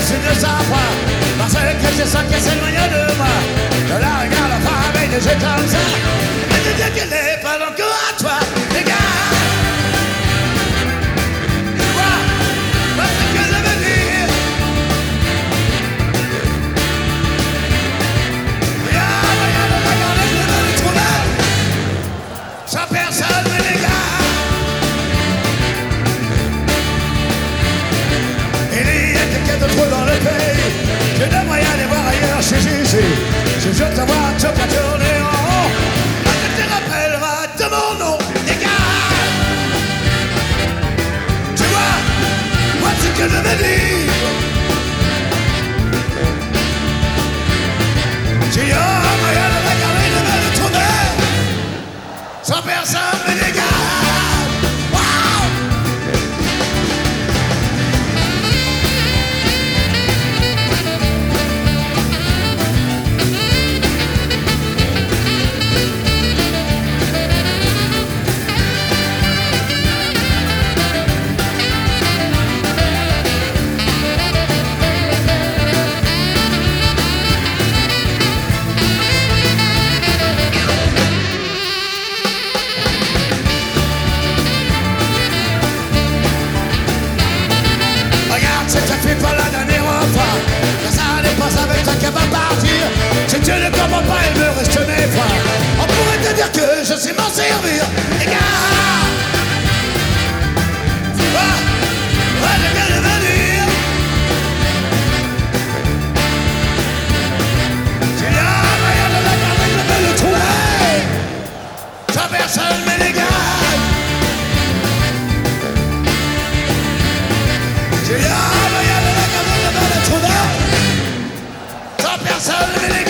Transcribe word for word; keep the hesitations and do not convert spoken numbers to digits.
s'il ne savent pas. Parce que je sens qu'elle s'éloigne de moi. Je la regarde pas avec des yeux comme ça. Et je dis qu'elle n'est pas encore à toi, les gars. Tu vois, moi ce que je veux dire. Regarde, regarde, regarde, je veux le trouver. Sans personne, mais les gars. Il y a quelqu'un de trop dans le pays. Je donne moyen d'aller voir ailleurs chez Gigi. Je jette ta voiture pour tourner en rond. Je te rappellerai de mon nom, les gars. Tu vois, moi ce que je veux dire. S'il y a moyen de regarder, je vais le trouver. Sans personne, mais les gars. Si tu ne comprends pas, il me reste mes fois. On pourrait te dire que je sais m'en servir, les gars. Tu vois, ouais, je viens de venir. S'il y a moyen de la garder, je vais le trouver. Sans personne, mais les gars. S'il y a moyen de la garder, je vais le trouver. Sans personne, mais les gars.